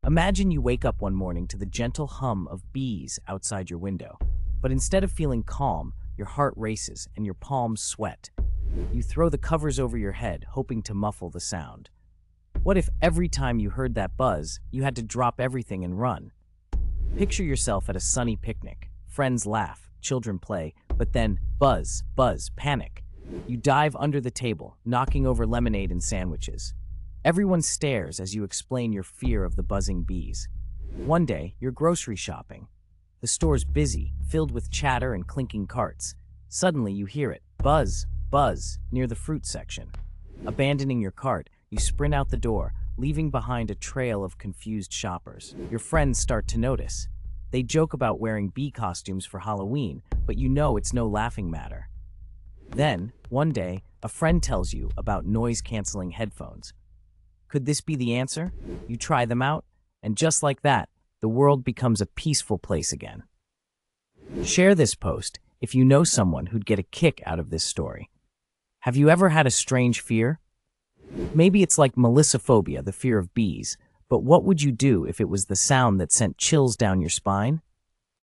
Imagine you wake up one morning to the gentle hum of bees outside your window. But instead of feeling calm, your heart races and your palms sweat. You throw the covers over your head, hoping to muffle the sound. What if every time you heard that buzz, you had to drop everything and run? Picture yourself at a sunny picnic. Friends laugh, children play, but then buzz, buzz, panic. You dive under the table, knocking over lemonade and sandwiches. Everyone stares as you explain your fear of the buzzing bees. One day, you're grocery shopping. The store's busy, filled with chatter and clinking carts. Suddenly, you hear it, buzz, buzz, near the fruit section. Abandoning your cart, you sprint out the door, leaving behind a trail of confused shoppers. Your friends start to notice. They joke about wearing bee costumes for Halloween, but you know it's no laughing matter. Then, one day, a friend tells you about noise-canceling headphones. Could this be the answer? You try them out, and just like that, the world becomes a peaceful place again. Share this post if you know someone who'd get a kick out of this story. Have you ever had a strange fear? Maybe it's like melissophobia, the fear of bees, but what would you do if it was the sound that sent chills down your spine?